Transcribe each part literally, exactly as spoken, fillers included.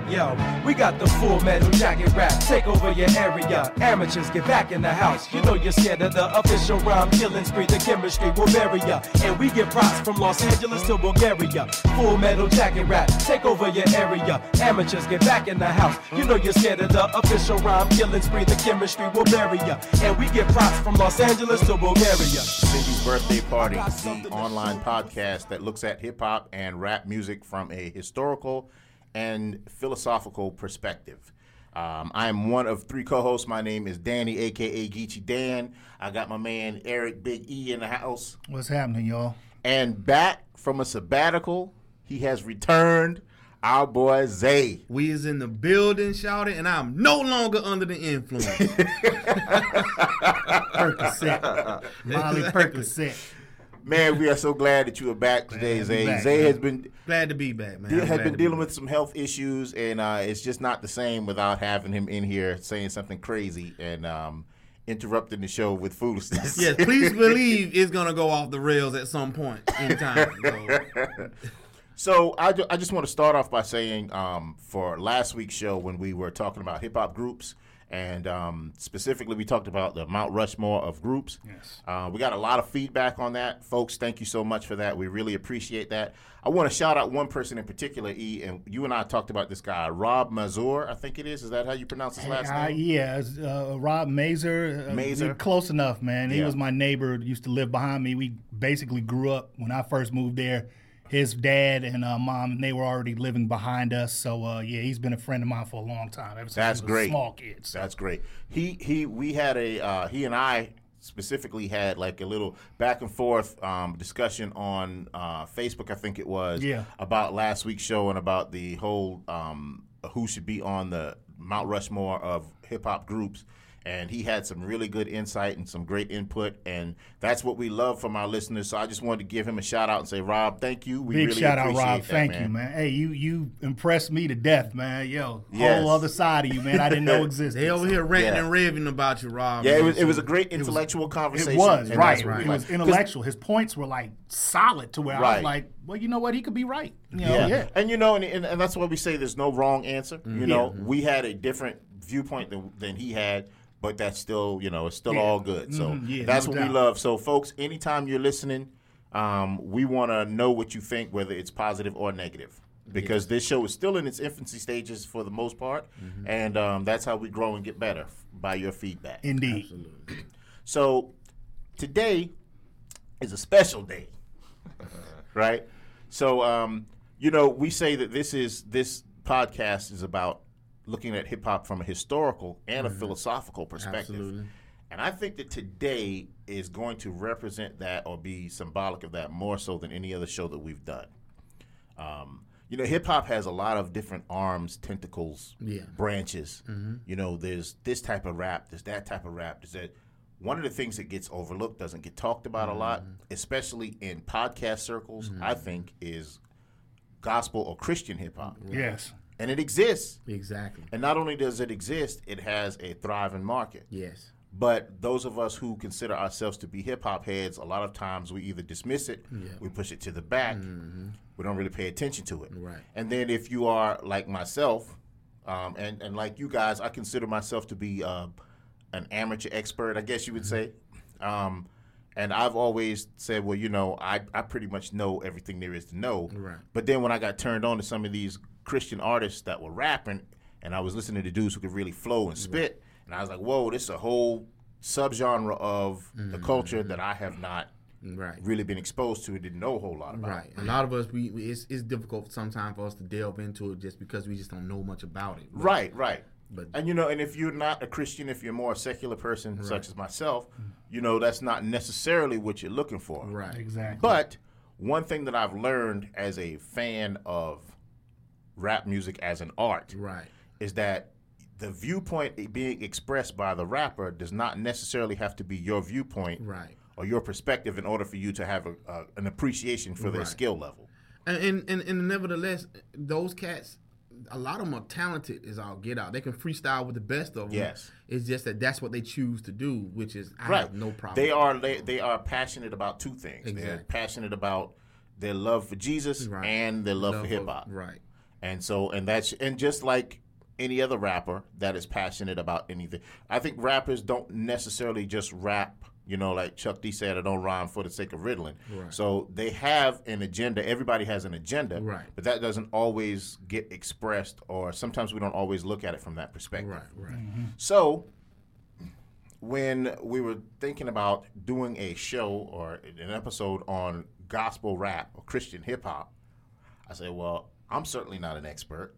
Yo, we got the Full Metal Jacket rap. Take over your area. Amateurs, get back in the house. You know you're scared of the official rhyme killing spree. The chemistry will bury ya. And we get props from Los Angeles to Bulgaria. Full Metal Jacket rap. Take over your area. Amateurs, get back in the house. You know you're scared of the official rhyme killing spree. The chemistry will bury ya. And we get props from Los Angeles to Bulgaria. Cindy's Birthday Party, the online podcast that looks at hip-hop and rap music from a historical and philosophical perspective. Um, I am one of three co-hosts. My name is Danny, a k a. Geechee Dan. I got my man Eric Big E in the house. What's happening, y'all? And back from a sabbatical, he has returned, our boy Zay. We is in the building, shouting, and I'm no longer under the influence. Percocet. Molly Percocet. Man, we are so glad that you are back today, Zay. back, Zay man. has been Glad to be back, man. de- I'm has glad been to be dealing back. with some health issues, and uh, it's just not the same without having him in here saying something crazy and um, interrupting the show with foolishness. Yes, please believe it's gonna go off the rails at some point in time. So, So I, ju- I just want to start off by saying um, for last week's show when we were talking about hip-hop groups, and um, specifically we talked about the Mount Rushmore of groups. Yes. Uh, we got a lot of feedback on that. Folks, thank you so much for that. We really appreciate that. I want to shout out one person in particular, E, and you and I talked about this guy, Rob Mazur, I think it is. Is that how you pronounce his last Uh, name? yeah, it's, uh, Rob Mazer. Uh, Mazer. Close enough, man. He Yeah. was my neighbor, used to live behind me. We basically grew up when I first moved there. His dad and uh, mom, they were already living behind us. So, uh, yeah, he's been a friend of mine for a long time, ever since That's we were great. small kids. That's great. He he we had a uh, he and I specifically had like a little back and forth um, discussion on uh, Facebook, I think it was, Yeah. about last week's show and about the whole um, who should be on the Mount Rushmore of hip hop groups. And he had some really good insight and some great input, and that's what we love from our listeners. So I just wanted to give him a shout out and say, Rob, thank you. We Big really shout out, appreciate Rob. that, Thank man. you, man. Hey, you you impressed me to death, man. Yo, Yes. whole other side of you, man. I didn't know existed. they over here ranting Yeah. and raving about you, Rob. Yeah, it man. was it was a So- great intellectual conversation. It was, and right. that's what we It was like. 'Cause- intellectual. His points were like solid to where I Right. was like, well, you know what? He could be right. You know, Yeah. yeah. And you know, and, and, and that's why we say there's no wrong answer. You know, we had a different viewpoint than, than he had, but that's still, you know, it's still Yeah. all good. So Mhm. Yeah, that's no what we doubt. love. So, folks, anytime you're listening, um, we want to know what you think, whether it's positive or negative, because this show is still in its infancy stages for the most part, and um, that's how we grow and get better, by your feedback. Indeed. So today is a special day, right? So, um, you know, we say that this is this podcast is about looking at hip hop from a historical and a philosophical perspective. Absolutely. And I think that today is going to represent that or be symbolic of that more so than any other show that we've done. Um, you know, hip hop has a lot of different arms, tentacles, Yeah. branches. You know, there's this type of rap, there's that type of rap. There's that. One of the things that gets overlooked, doesn't get talked about a lot, especially in podcast circles, I think, is gospel or Christian hip hop. Yes. And it exists. Exactly. And not only does it exist, it has a thriving market. Yes. But those of us who consider ourselves to be hip hop heads, a lot of times we either dismiss it, Yeah. we push it to the back, we don't really pay attention to it. Right. And then if you are like myself, um, and, and like you guys, I consider myself to be uh, an amateur expert, I guess you would say. Um, and I've always said, well, you know, I, I pretty much know everything there is to know. Right. But then when I got turned on to some of these Christian artists that were rapping, and I was listening to dudes who could really flow and spit, and I was like, whoa, this is a whole subgenre of the culture that I have not Right. really been exposed to and didn't know a whole lot about. Right. A lot of us, we, we it's, it's difficult sometimes for us to delve into it just because we just don't know much about it. But- Right, right. But And you know, and if you're not a Christian, if you're more a secular person, such as myself, you know, that's not necessarily what you're looking for. right. Exactly. But one thing that I've learned as a fan of rap music as an art Right. is that the viewpoint being expressed by the rapper does not necessarily have to be your viewpoint Right. or your perspective in order for you to have a, a, an appreciation for their Right. skill level. And, and and and nevertheless, those cats, a lot of them are talented as all get out. They can freestyle with the best of them. Yes. It's just that that's what they choose to do, which is I Right. have no problem. They are they, they are passionate about two things. They're Exactly. passionate about their love for Jesus Right. and their love, for hip hop. Right. And so, and that's, and just like any other rapper that is passionate about anything, I think rappers don't necessarily just rap, you know, like Chuck D said, I don't rhyme for the sake of riddling. Right. So they have an agenda. Everybody has an agenda, Right. but that doesn't always get expressed, or sometimes we don't always look at it from that perspective. Right, right. Mm-hmm. So when we were thinking about doing a show or an episode on gospel rap or Christian hip hop, I said, well, I'm certainly not an expert.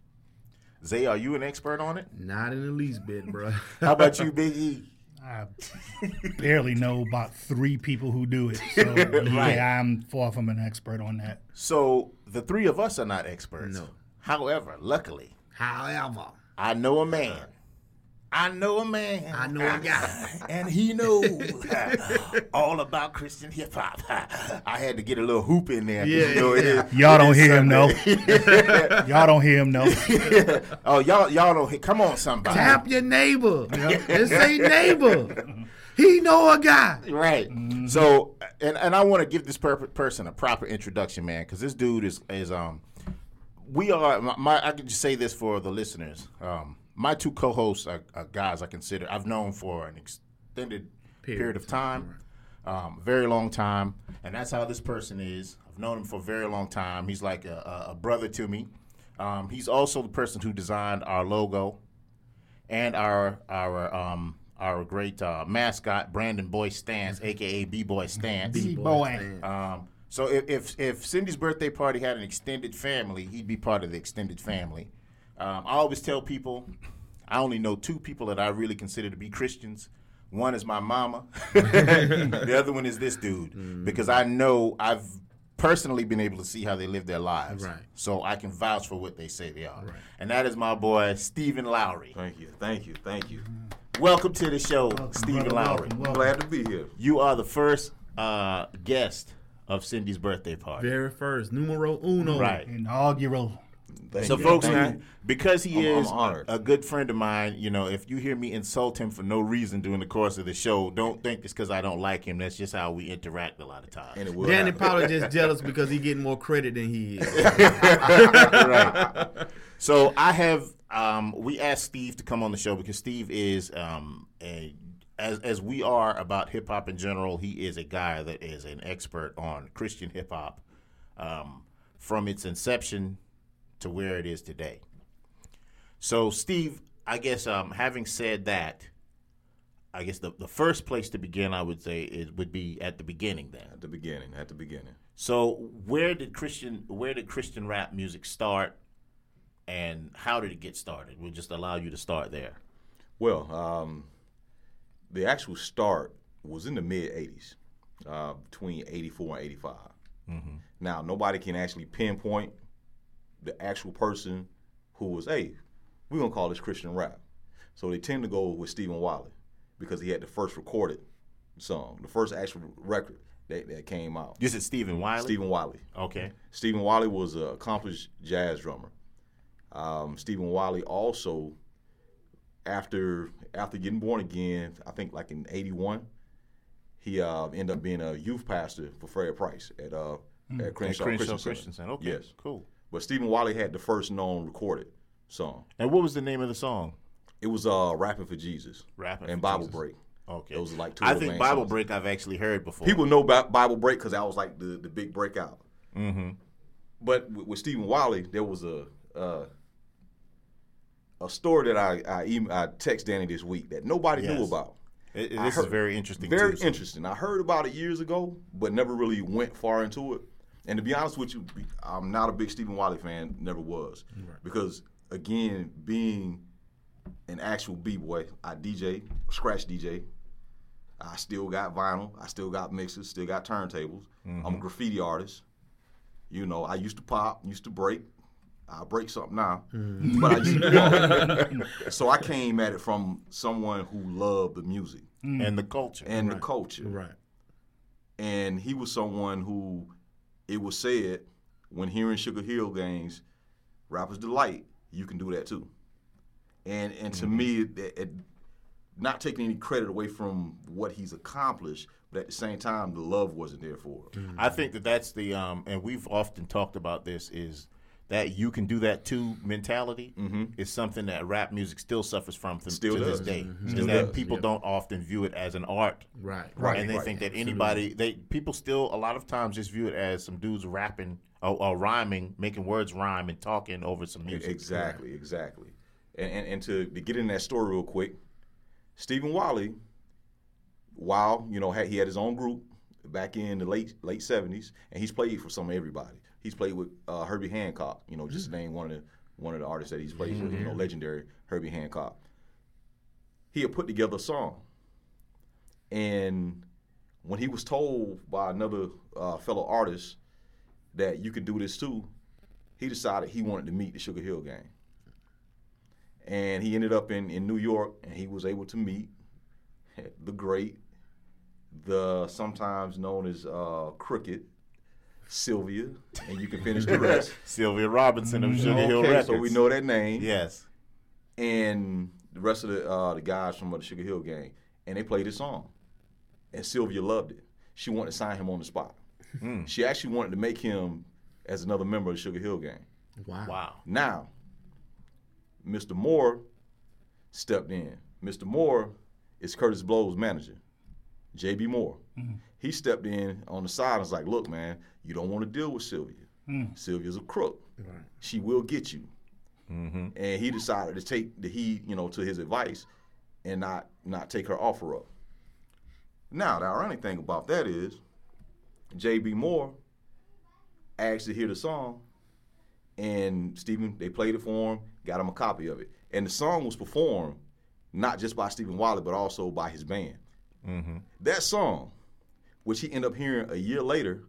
Zay, are you an expert on it? Not in the least bit, bro. How about you, Big E? I barely know about three people who do it. So, yeah, I'm far from an expert on that. So the three of us are not experts. No. However, luckily, However, I know a man. I know a man. I know a guy. And he knows all about Christian hip hop. I had to get a little hoop in there. 'Cause Yeah, you know, it yeah. is- Y'all it don't is hear him, though. Sunday. Y'all don't hear him, though. Oh, y'all, y'all don't hear. Come on, somebody. Tap your neighbor. And say neighbor. He know a guy. Right. Mm-hmm. So, and, and I want to give this per- person a proper introduction, man, because this dude is is um, we are my, my I can just say this for the listeners. Um, my two co-hosts are, are guys I consider I've known for an extended period, Period. of time, um, very long time, and that's how this person is. I've known him for a very long time. He's like a, a brother to me. Um, he's also the person who designed our logo and our our um. Our great uh, mascot, Brandon Boy Stance, a k a. B-Boy Stance. B-Boy. Um, so if, if if Cindy's birthday party had an extended family, he'd be part of the extended family. Um, I always tell people, I only know two people that I really consider to be Christians. One is my mama. The other one is this dude. Mm. Because I know I've personally been able to see how they live their lives. Right. So I can vouch for what they say they are. Right. And that is my boy, Stephen Lowry. Thank you, thank you, thank you. Welcome to the show, Welcome, Stephen brother. Lowry. Welcome, I'm welcome. glad to be here. You are the first uh, guest of Cindy's birthday party. Very first. Numero uno. Right. Inaugural. Thank So, you, folks, thank now, you. because he I'm- I'm is honored. a good friend of mine, you know, if you hear me insult him for no reason during the course of the show, don't think it's because I don't like him. That's just how we interact a lot of times. And it will Danny happen. probably just jealous because he getting more credit than he is. Right. So I have um, we asked Steve to come on the show because Steve is um, a as as we are about hip hop in general. He is a guy that is an expert on Christian hip hop um, from its inception to where it is today. So Steve, I guess um, having said that, I guess the the first place to begin, I would say, is would be at the beginning. Then, At the beginning, at the beginning. so where did Christian where did Christian rap music start, and how did it get started? We'll just allow you to start there. Well, um, the actual start was in the mid eighties, uh, between eighty-four and eighty-five. Mm-hmm. Now, nobody can actually pinpoint the actual person who was, hey, we're going to call this Christian rap. So they tend to go with Stephen Wiley because he had the first recorded song, the first actual record that, that came out. This is Stephen Wiley. Stephen Wiley. Okay. Stephen Wiley was an accomplished jazz drummer. Um, Stephen Wiley also, after after getting born again, I think like in eighty-one, he uh, ended up being a youth pastor for Fred Price at uh, at Crenshaw, At Crenshaw Christian Christian Center. Center. Okay. Yes. Cool. But Stephen Wiley had the first known recorded song. And what was the name of the song? It was uh, Rapping for Jesus Rapping and for Bible Jesus. Break. Okay. Those are like two I of the think main Bible songs. Break I've actually heard before. People know about Bible Break because that was like the, the big breakout. Mm-hmm. But with, with Stephen Wiley, there was a uh, a story that I I, em- I text Danny this week that nobody knew Yes. about. It, it- I this is heard- very interesting. Very too, so- interesting. I heard about it years ago, but never really went far into it. And to be honest with you, I'm not a big Stephen Wiley fan. Never was, because again, being an actual b-boy, I D J, scratch D J. I still got vinyl. I still got mixers. Still got turntables. I'm a graffiti artist. You know, I used to pop, used to break. I break something now, but I used to pop. So I came at it from someone who loved the music And the culture. and the culture. Right. And he was someone who, it was said, when hearing Sugar Hill Gang's Rapper's Delight, you can do that too. And and to me, it, it, not taking any credit away from what he's accomplished, but at the same time, the love wasn't there for it. I think that that's the um, and we've often talked about this is that you can do that too mentality mm-hmm. is something that rap music still suffers from to, still to does. this day. Mm-hmm. Is Still that does, people yeah. don't often view it as an art. Right. Right. And they right. think that Absolutely. anybody, they people still a lot of times just view it as some dudes rapping or, or rhyming, making words rhyme and talking over some music. Exactly, exactly. And, and and to, to get in that story real quick, Stephen Wiley, while you know had, he had his own group back in the late late seventies, and he's played for some of everybody. He's played with uh, Herbie Hancock, you know, just mm-hmm. name one of the one of the artists that he's played mm-hmm. with, you know, legendary Herbie Hancock. He had put together a song, and when he was told by another uh, fellow artist that you could do this too, he decided he wanted to meet the Sugar Hill Gang. And he ended up in, in New York, and he was able to meet the great, the sometimes known as uh, Crooked, Sylvia, and you can finish the rest. Sylvia Robinson of Sugar okay, Hill Records. So we know that name. Yes. And the rest of the uh, the guys from the Sugar Hill Gang, and they played his song. And Sylvia loved it. She wanted to sign him on the spot. Mm. She actually wanted to make him as another member of the Sugar Hill Gang. Wow. Wow. Now, Mister Moore stepped in. Mister Moore is Curtis Blow's manager, J B Moore. Mm-hmm. He stepped in on the side and was like, look, man, you don't want to deal with Sylvia. Mm. Sylvia's a crook. Right. She will get you. Mm-hmm. And he decided to take the heed, you know, to his advice and not not take her offer up. Now, the ironic thing about that is J B Moore asked to hear the song, and Stephen, they played it for him, got him a copy of it. And the song was performed not just by Stephen Wiley, but also by his band. Mm-hmm. That song, which he ended up hearing a year later,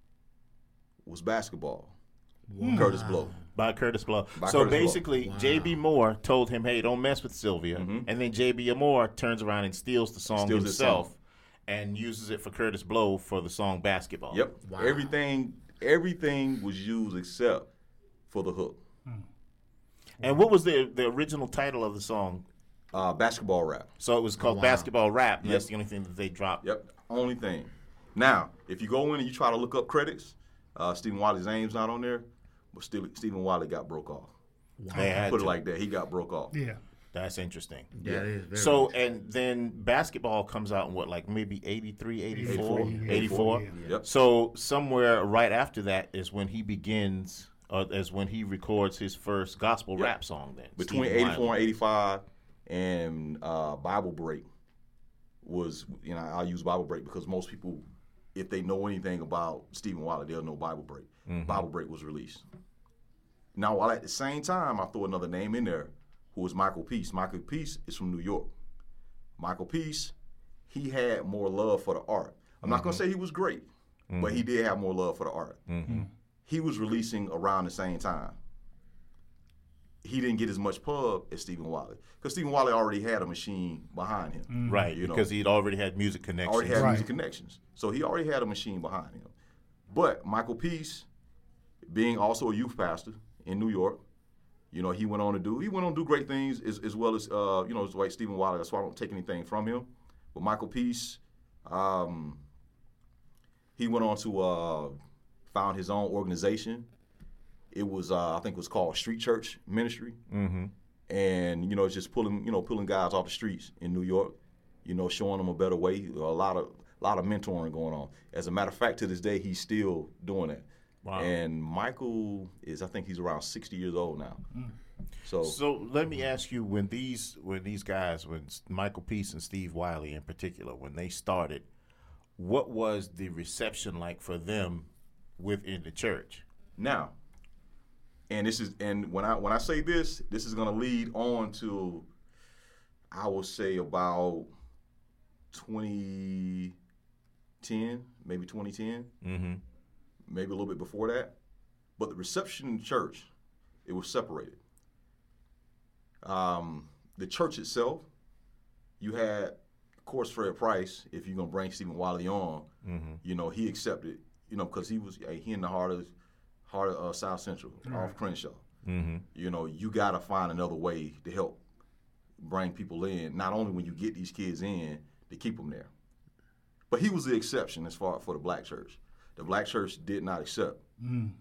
was Basketball. Wow. Curtis Blow. By Curtis Blow. By so Curtis basically, Blow. Wow. J B Moore told him, hey, don't mess with Sylvia. Mm-hmm. And then J B Moore turns around and steals the song Steals himself song. and uses it for Curtis Blow for the song Basketball. Yep. Wow. Everything, everything was used except for the hook. And what was the the original title of the song? Uh, basketball Rap. So it was called wow. Basketball Rap, and Yep. that's the only thing that they dropped. Yep, only thing. Now, if you go in and you try to look up credits, uh, Stephen Wiley's name's not on there, but still, Stephen Wiley got broke off. Wow. They had Put to. it like that. He got broke off. Yeah. That's interesting. Yeah, it is very So, interesting. and then Basketball comes out in what, like maybe eighty-three, eighty-four? eighty-four. eighty-four. Yeah. Yep. So somewhere right after that is when he begins, uh, is when he records his first gospel Yep. rap song then. Between Stephen eighty-four Wiley. and eighty-five, and uh, Bible Break was, you know, I'll use Bible Break because most people, if they know anything about Stephen Wiley, they'll know Bible Break. Mm-hmm. Bible Break was released. Now, while at the same time, I throw another name in there, who is Michael Peace. Michael Peace is from New York. Michael Peace, he had more love for the art. I'm not going to say he was great, mm-hmm. but he did have more love for the art. Mm-hmm. He was releasing around the same time. He didn't get as much pub as Stephen Wiley because Stephen Wiley already had a machine behind him. Mm-hmm. Right, you know? because he'd already had music connections. Already had Right. music connections. So he already had a machine behind him. But Michael Peace, being also a youth pastor in New York, you know, he went on to do, he went on to do great things as, as well as, uh, you know, as like Stephen Wiley. That's why I don't take anything from him. But Michael Peace, um, he went on to uh, found his own organization. It was, uh, I think it was called Street Church Ministry. Mm-hmm. And, you know, it's just pulling, you know, pulling guys off the streets in New York, you know, showing them a better way. A lot of, a lot of mentoring going on. As a matter of fact, to this day, he's still doing that. Wow. And Michael is, I think he's around sixty years old now. Mm. So, So let me ask you, when these when these guys, when Michael Peace and Steve Wiley in particular, when they started, what was the reception like for them within the church? now, and this is, and when I when I say this, this is going to lead on to, I will say about twenty ten, maybe twenty ten. Mm-hmm. Maybe a little bit before that. But the reception in the church, it was separated. Um, the church itself, you had, of course, Fred Price, if you're going to bring Stephen Wiley on, mm-hmm. you know, he accepted, you know, because he was, he in the heart of, heart of uh, South Central, mm-hmm. off Crenshaw. Mm-hmm. You know, you got to find another way to help bring people in, not only when you get these kids in, to keep them there. But he was the exception as far for the black church. The black church did not accept mm.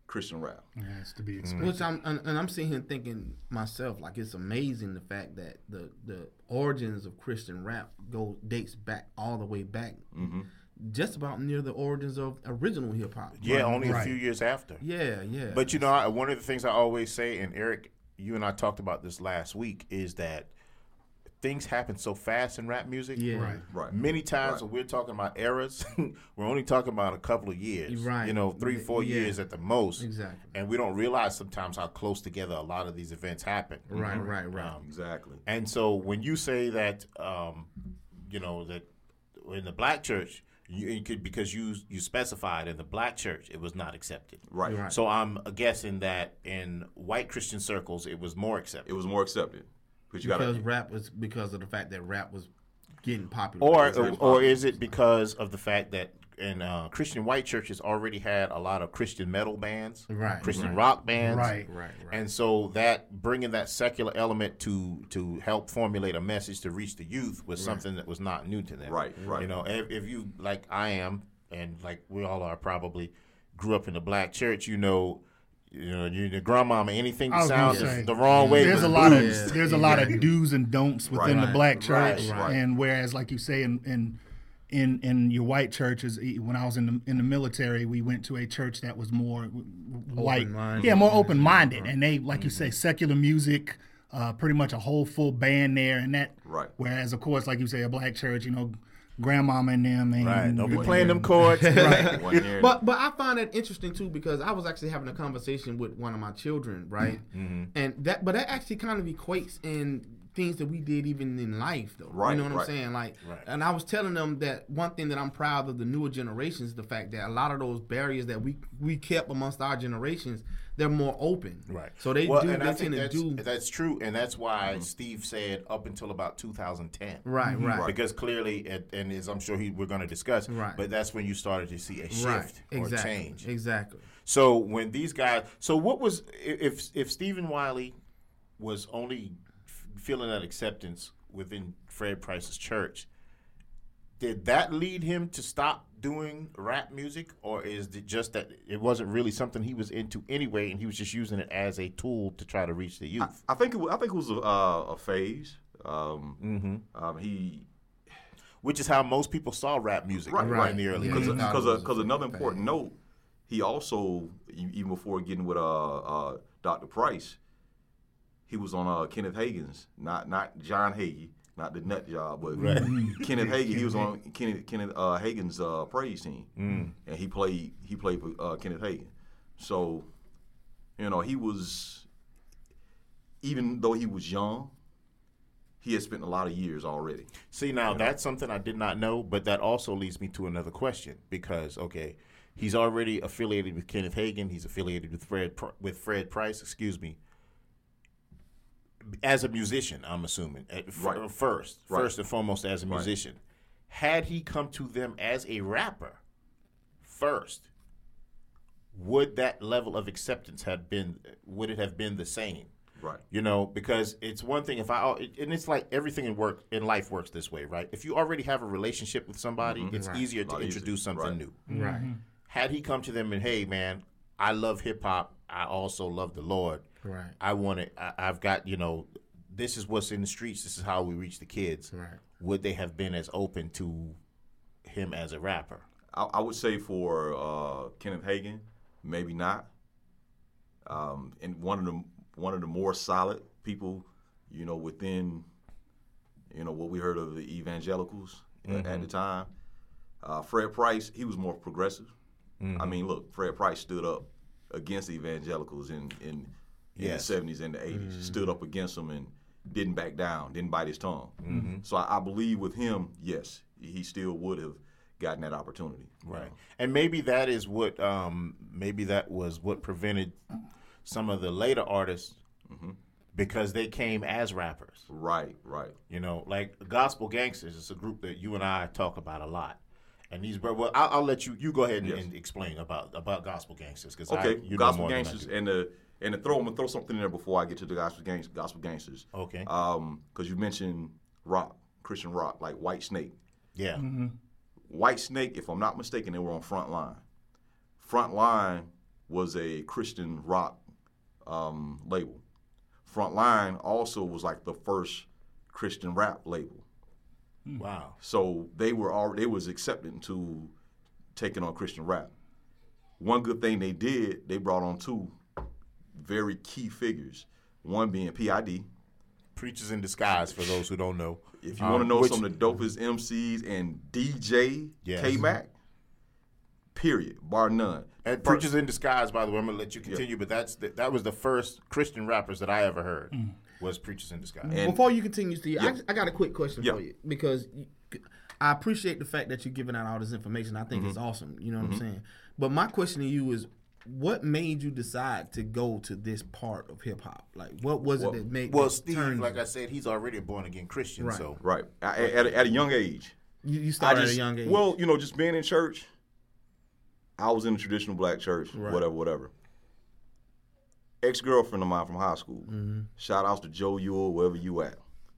Christian rap. Yeah, it's to be expected. Which I'm and, and I'm sitting here thinking myself, like it's amazing the fact that the the origins of Christian rap go dates back all the way back, Mm-hmm. just about near the origins of original hip hop. Yeah, Right, only a right. few years after. Yeah, yeah. But you know, I, one of the things I always say, and Eric, you and I talked about this last week, is that things happen so fast in rap music. yeah, Right. Right. Many times Right. when we're talking about eras, we're only talking about a couple of years. Right. You know, three, four Yeah. years at the most. Exactly. And we don't realize sometimes how close together a lot of these events happen. Right, right, right. Um, Exactly. And so when you say that, um, you know, that in the black church, you, you could because you you specified in the black church it was not accepted. Right. Right. So I'm guessing that in white Christian circles it was more accepted. It was more accepted. Because you got because to. rap was because of the fact that rap was getting popular. Or Exactly. or is it because of the fact that in uh, Christian white churches already had a lot of Christian metal bands, Right, Christian right. rock bands, Right. Right, right. And so that bringing that secular element to to help formulate a message to reach the youth was something that was not new to them. Right, right. You know, if, if you like I am, and like we all are probably grew up in the black church, you know. You know, you the grandmama, anything I that was gonna sounds say, the wrong way. There's was a lot of blues. Yeah. there's a lot of do's and don'ts within Right. the black Right. church, Right. and whereas, like you say, in in in, in your white churches, e- when I was in the in the military, we went to a church that was more w- w- white, Open-minded. yeah, more open minded, and they, like you say, secular music, uh, pretty much a whole full band there, and that. Right. Whereas, of course, like you say, a black church, you know, grandmama and them, and Right. Don't be One playing year. them chords. right. One here. But but I find that interesting too because I was actually having a conversation with one of my children, right? Mm-hmm. And that but that actually kind of equates in things that we did even in life though. Right, You know what right. I'm saying? Like Right. and I was telling them that one thing that I'm proud of the newer generations is the fact that a lot of those barriers that we we kept amongst our generations, they're more open. Right. So they well, do and they I think tend to that's, do that's true, and that's why Steve said up until about two thousand ten. right, right. Because clearly, and, and as I'm sure he, we're going to discuss, Right. but that's when you started to see a shift Right. or Exactly. change. Exactly. So when these guys, so what was if if Stephen Wiley was only f- feeling that acceptance within Fred Price's church, did that lead him to stop doing rap music, or is it just that it wasn't really something he was into anyway, and he was just using it as a tool to try to reach the youth? I think it, wa- I think it was a, uh, a phase. Um, Mm-hmm. um, he Which is how most people saw rap music Right, in right. the early Yeah. days. because Yeah. because It was because a another phase. important note, he also e- even before getting with uh, uh, Doctor Price, he was on uh, Kenneth Hagin's, not not John Hagee, not the nut job, but Kenneth Hagin. He was on Kenneth Kenneth uh, Hagin's uh, praise team, Mm. and he played he played for uh, Kenneth Hagin. So, you know, he was, even though he was young, he had spent a lot of years already. See, now that's something I did not know, but that also leads me to another question because, okay, he's already affiliated with Kenneth Hagin. He's affiliated with Fred Pr- with Fred Price. Excuse me. As a musician, I'm assuming at f- Right. first, Right. first and foremost, as a Right. musician, had he come to them as a rapper first, would that level of acceptance have been? Would it have been the same? Right. You know, because it's one thing if I and it's like everything in work in life works this way, right? If you already have a relationship with somebody, it's Right. easier A lot to introduce easier. something Right. new. Right. Had he come to them and, hey, man, I love hip hop. I also love the Lord. Right. I want it. I, I've got, you know, this is what's in the streets. This is how we reach the kids. Right. Would they have been as open to him as a rapper? I, I would say for uh, Kenneth Hagin, maybe not. Um, and one of the one of the more solid people, you know, within, you know, what we heard of the evangelicals at- at the time. Uh, Fred Price, he was more progressive. I mean, look, Fred Price stood up against the evangelicals in in, in Yes. the seventies and the eighties. Stood up against them and didn't back down, didn't bite his tongue. So I, I believe with him, yes, he still would have gotten that opportunity. Right. And maybe that is what um maybe that was what prevented some of the later artists because they came as rappers. Right, right. You know, like Gospel Gangsters is a group that you and I talk about a lot. And these bro well I'll, I'll let you you go ahead and, Yes. and explain about about Gospel Gangsters cuz Okay, you know Gospel more than I Gangsters, do. and the and to throw I'm gonna throw something in there before I get to the Gospel Gangs, Gospel Gangsters. Okay. Um, because you mentioned rock, Christian rock, like White Snake. Yeah. White Snake, if I'm not mistaken, they were on Front Line. Front Line was a Christian rock um, label. Frontline also was like the first Christian rap label. Wow. So they were already, they was accepting to taking on Christian rap. One good thing they did, they brought on two very key figures. One being P I D. Preachers in Disguise, for those who don't know. If you Um, want to know which- some of the dopest M Cs, and D J Yes. K-Mac, period, bar none. And First- Preachers in Disguise, by the way, I'm gonna let you continue, but that's the, that was the first Christian rappers that I ever heard was Preachers in Disguise. And- Before you continue, Steve, Yeah. I, I got a quick question Yeah. for you because you, I appreciate the fact that you're giving out all this information. I think Mm-hmm. it's awesome. You know what I'm saying? But my question to you is, what made you decide to go to this part of hip hop? Like, what was Well- it that made Well, that Steve, turned like you? I said, he's already a born again Christian, Right. so Right. I, at, a, at a young age. You, you I started just, at a young age. Well, you know, just being in church, I was in a traditional black church, Right. whatever, whatever. Ex-girlfriend of mine from high school, Mm-hmm. shout outs to Joe Ewell, wherever you at.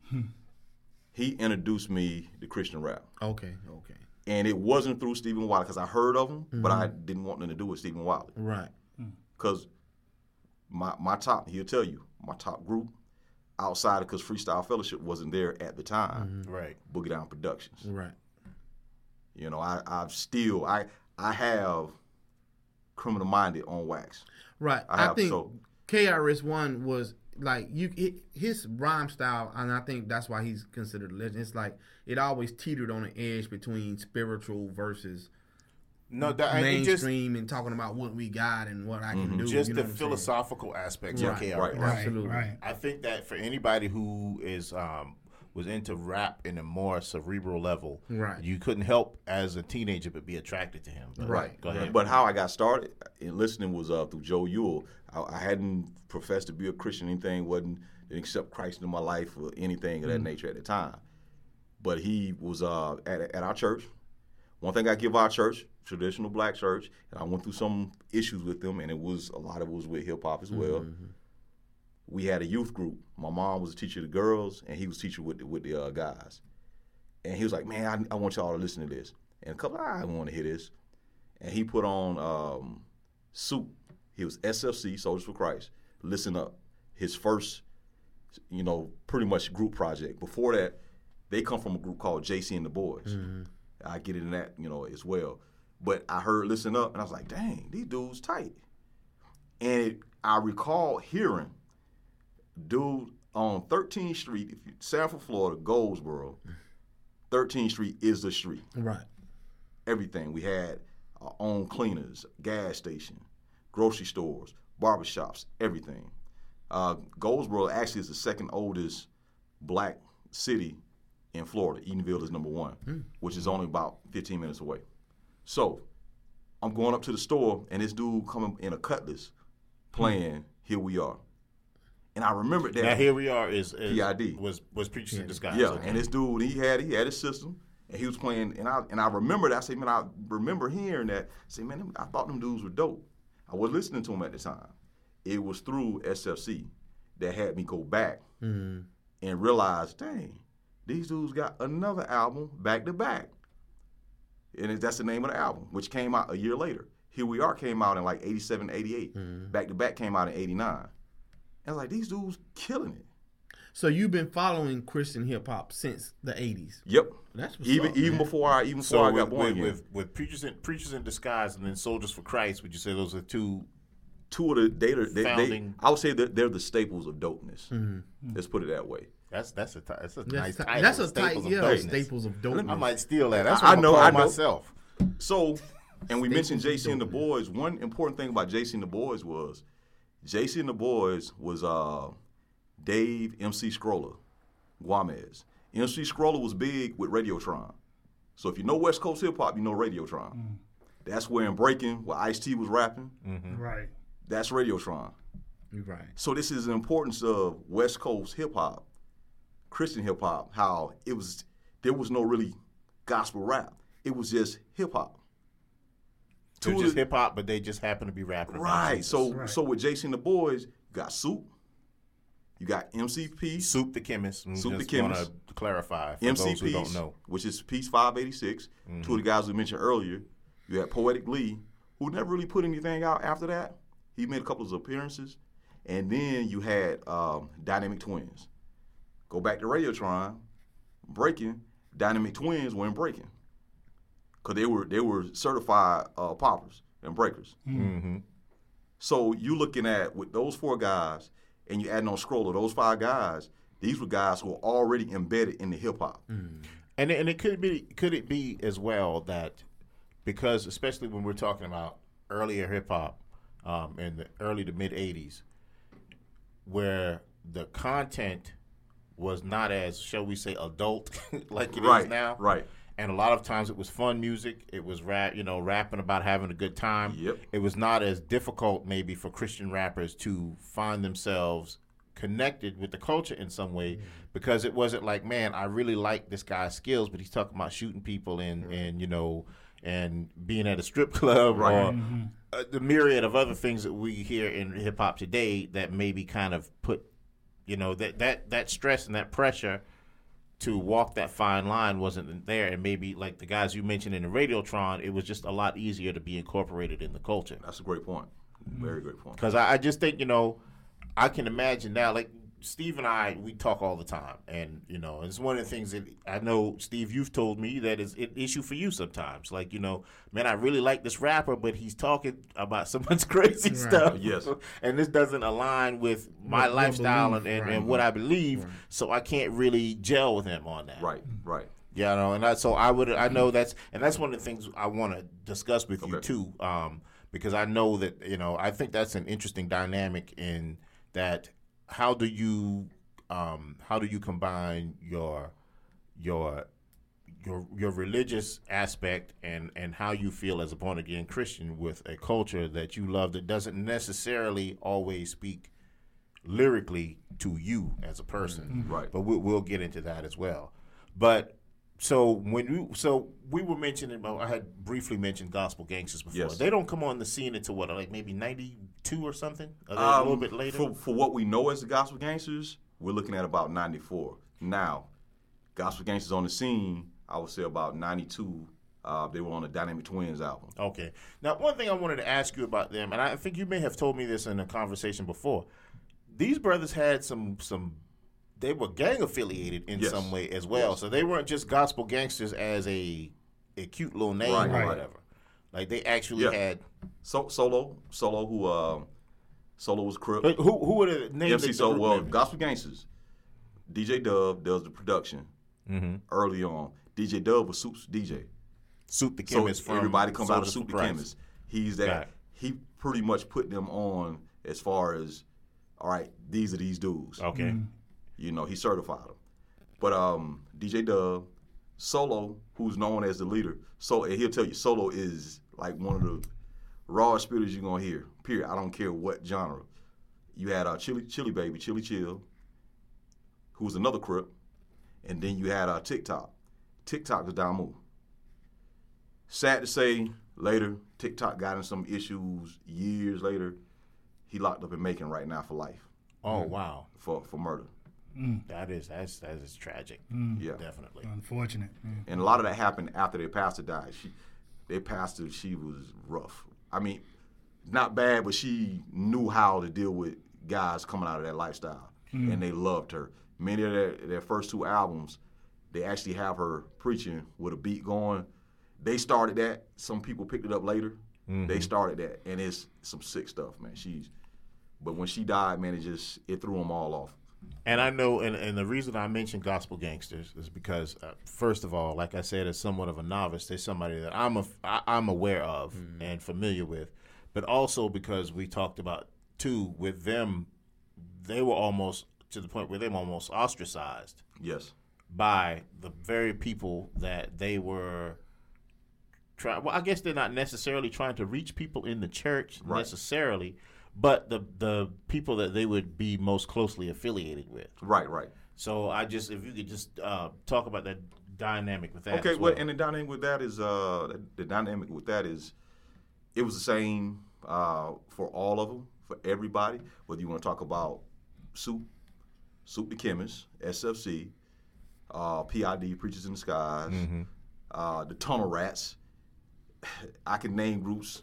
He introduced me to Christian rap. okay, okay, And it wasn't through Stephen Wiley, because I heard of him, but Mm-hmm. I didn't want nothing to do with Stephen Wiley. right, Because my my top, he'll tell you, my top group, outside of, because Freestyle Fellowship wasn't there at the time, right. Boogie Down Productions. right. You know, I, I've still, I I have Criminal Minded on wax. Right. I I, have, think so- K R S One was like you it, his rhyme style, and I think that's why he's considered a legend. It's like it always teetered on the edge between spiritual versus No, that, and it just mainstream and talking about what we got and what I can do. just you know the what I'm saying? philosophical aspects Right, of K R S. right, Right, Absolutely. right. I think that for anybody who is um, was into rap in a more cerebral level, Right. you couldn't help as a teenager but be attracted to him. But Right. Go ahead. But how I got started in listening was uh, through Joe Ewell. I, I hadn't professed to be a Christian or anything, wasn't didn't accept Christ in my life or anything of that nature at the time. But he was uh, at, at our church. One thing I give our church, traditional black church, and I went through some issues with them, and it was a lot of it was with hip hop as well. We had a youth group. My mom was a teacher of the girls, and he was teacher with the, with the uh, guys. And he was like, "Man, I, I want y'all to listen to this." And a couple, I want to hear this. And he put on um, Soup. He was S F C, Soldiers for Christ. Listen Up. His first, you know, pretty much group project. Before that, they come from a group called J C and the Boys. I get into that, you know, as well. But I heard Listen Up, and I was like, dang, these dudes tight. And it, I recall hearing, dude, on thirteenth Street, if you Sanford, Florida, Goldsboro, thirteenth Street is the street. Right. Everything. We had our own cleaners, gas station, grocery stores, barbershops, everything. Uh, Goldsboro actually is the second oldest black city in Florida. Edenville is number one, which is only about fifteen minutes away. So I'm going up to the store, and this dude coming in a Cutlass playing Here We Are. And I remember that. now here we are is, is P I D. was was Preachers in Disguise. Yeah, okay. and this dude, he had he had his system, and he was playing, and I and I remember that. I say, man, I remember hearing that. I say, man, them- I thought them dudes were dope. I was listening to them at the time. It was through S F C that had me go back and realize, dang, these dudes got another album back to back, and it- that's the name of the album, which came out a year later. Here We Are came out in like eighty-seven, eighty-eight. Back to back came out in eighty-nine. And I was like, these dudes killing it. So you've been following Christian hip hop since the eighties. Yep. That's what's even up, even man. before I even before So I with, got born with, again. with, with Preachers in Preachers in Disguise and then Soldiers for Christ, would you say those are two? Two of the they, they, they Founding- I would say that they're the staples of dopeness. Let's put it that way. That's that's a ti- that's a That's, nice ti- title. that's a tight, Staples of yeah, Dopeness. staples of dopeness. I might steal that. That's I- what I know, I'm I call know. myself. So, and we mentioned Staples J C of and the dopeness. Boys. One important thing about J C and the Boys was J C and the Boys was uh, Dave M C Scroller, Guamez. M C Scroller was big with Radiotron. So if you know West Coast hip hop, you know Radiotron. That's where in Breaking, where Ice-T was rapping, Right. that's Radiotron. Right. So this is the importance of West Coast hip hop, Christian hip hop, how it was, there was no really gospel rap. It was just hip hop. They're Two of just the- hip hop, but they just happen to be rapping. about Right. Jesus. So Right. so with J C and the Boys, you got Soup, you got M C P, Soup the Chemist. We Soup the just Chemist. want to clarify for M C those who P, don't know. which is Piece five eighty-six. Two of the guys we mentioned earlier. You had Poetic Lee, who never really put anything out after that. He made a couple of appearances. And then you had um, Dynamic Twins. Go back to Radiotron, breaking, Dynamic Twins weren't breaking. Because they were they were certified uh, poppers and breakers. Mm-hmm. So you looking at, with those four guys, and you adding on Scroller, those five guys, these were guys who were already embedded in the hip-hop. Mm. And, and it could be could it be as well that, because especially when we're talking about earlier hip-hop um, in the early to mid-eighties, where the content was not as, shall we say, adult like it right, is now. Right. And a lot of times it was fun music. It was rap, you know, rapping about having a good time. Yep. It was not as difficult maybe for Christian rappers to find themselves connected with the culture in some way, because it wasn't like, man, I really like this guy's skills, but he's talking about shooting people and, mm-hmm. and you know, and being at a strip club right. or Mm-hmm. uh, the myriad of other things that we hear in hip hop today that maybe kind of put, you know, that, that, that stress and that pressure to walk that fine line wasn't there. And maybe like the guys you mentioned in the Radiotron, it was just a lot easier to be incorporated in the culture. That's a great point. Very great point. Because I, I just think, you know, I can imagine now, like Steve and I, we talk all the time. And, you know, it's one of the things that I know, Steve, you've told me that is an issue for you sometimes. Like, you know, man, I really like this rapper, but he's talking about so much crazy right. stuff. Yes. And this doesn't align with my what, lifestyle belief, and, and, right. and what I believe. Right. So I can't really gel with him on that. Right, right. Yeah, you know, and I, so I would, I know that's, and that's one of the things I want to discuss with okay. you too, um, because I know that, you know, I think that's an interesting dynamic in that. How do you, um, how do you combine your, your, your, your religious aspect and, and how you feel as a born again Christian with a culture that you love that doesn't necessarily always speak lyrically to you as a person, mm-hmm. right? But we'll, we'll get into that as well. But so when you, so we were mentioning, I had briefly mentioned Gospel Gangsters before. Yes. They don't come on the scene until what, like maybe ninety-two or something? Are they um, a little bit later? For, for what we know as the Gospel Gangsters, we're looking at about ninety-four. Now, Gospel Gangsters on the scene, I would say about ninety-two. Uh, they were on the Dynamic Twins album. Okay. Now, one thing I wanted to ask you about them, and I think you may have told me this in a conversation before. These brothers had some some. They were gang affiliated in yes. some way as well, yes. so they weren't just Gospel Gangsters as a a cute little name right, or right. whatever. Like they actually yeah. had so, Solo, Solo, who uh, Solo was Crip. Who who were the names? M C of the Solo, well, members? Gospel Gangsters. D J Dub does the production mm-hmm. early on. D J Dub was Soup's D J. Soup the Chemist. So from everybody comes out of Soldiers Soup for the Christ. Chemist. He's that. Right. He pretty much put them on as far as, all right, these are these dudes. Okay. Mm-hmm. You know, he certified them. But um, D J Dub, Solo, who's known as the leader, so and he'll tell you, Solo is like one of the rawest spitters you're gonna hear. Period. I don't care what genre. You had uh, Chili Chili Baby, Chili Chill, who was another Crip, and then you had uh, TikTok. TikTok was Damu. Sad to say, later TikTok got in some issues. Years later, he locked up in Macon right now for life. Oh wow! For for murder. Mm. That is that's that is tragic. Mm. Yeah, definitely unfortunate. Mm. And a lot of that happened after their pastor died. She, their pastor, she was rough. I mean, not bad, but she knew how to deal with guys coming out of that lifestyle, mm. and they loved her. Many of their, their first two albums, they actually have her preaching with a beat going. They started that. Some people picked it up later. Mm-hmm. They started that, and it's some sick stuff, man. She's, but when she died, man, it just it threw them all off. And I know, and, and the reason I mention Gospel Gangsters is because, uh, first of all, like I said, as somewhat of a novice, they're somebody that I'm a, I, I'm aware of mm. and familiar with, but also because we talked about, too, with them, they were almost to the point where they were almost ostracized. Yes. By the very people that they were trying, well, I guess they're not necessarily trying to reach people in the church right. necessarily, but the the people that they would be most closely affiliated with. Right, right. So I just, if you could just uh, talk about that dynamic with that. Okay, as well. well, and the dynamic with that is, uh, the dynamic with that is, it was the same uh, for all of them, for everybody. Whether you want to talk about Soup, Soup the Chemist, S F C, uh, P I D, Preachers in the Skies, mm-hmm. uh, the Tunnel Rats. I can name groups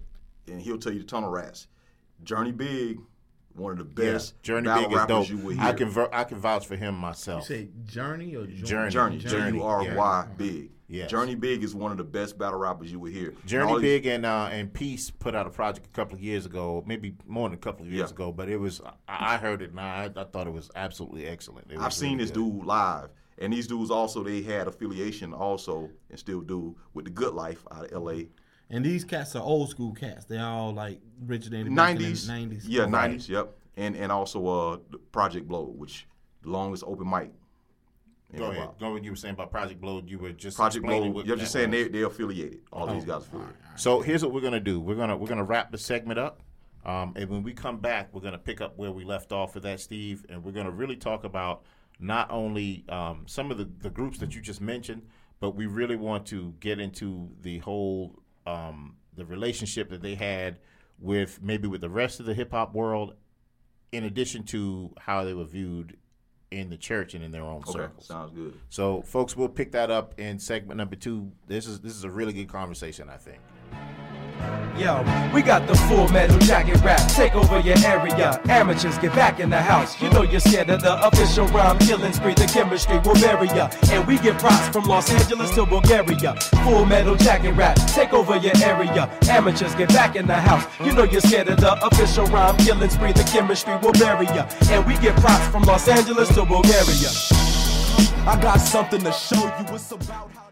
and he'll tell you the Tunnel Rats. Journey Big, one of the best yeah. Journey battle Big is rappers dope. you would hear. I can ver- I can vouch for him myself. You say Journey or Journey? Journey, Journey, J U R Y yeah. Big. Yes. Journey Big is one of the best battle rappers you would hear. Journey and Big and uh, and Peace put out a project a couple of years ago, maybe more than a couple of years Yeah. ago, but it was I, I heard it and I, I thought it was absolutely excellent. It was I've seen really this good. dude live, and these dudes also they had affiliation also and still do with the Good Life out of L A. And these cats are old school cats. They're all like Richard Andy nineties, nineties. yeah, Right. nineties, yep, and and also uh the Project Blow, which the longest open mic. in Go hip ahead. hop. Go what you were saying about Project Blow. You were just Project explaining Blow. what You're just that saying was. they they're affiliated. All these guys affiliated. So here's what we're gonna do. We're gonna we're gonna wrap the segment up, um, and when we come back, we're gonna pick up where we left off with that, Steve, and we're gonna really talk about not only um, some of the, the groups that you just mentioned, but we really want to get into the whole um, the relationship that they had with maybe with the rest of the hip hop world, in addition to how they were viewed in the church and in their own Okay, circles. sounds good. So, folks, we'll pick that up in segment number two. This is this is a really good conversation, I think. Yo, we got the Full Metal Jacket rap. Take over your area. Amateurs, get back in the house. You know you're scared of the official rhyme killing spree. The chemistry will bury ya. And we get props from Los Angeles to Bulgaria. Full Metal Jacket rap. Take over your area. Amateurs, get back in the house. You know you're scared of the official rhyme killing spree. The chemistry will bury ya. And we get props from Los Angeles to Bulgaria. I got something to show you. It's about how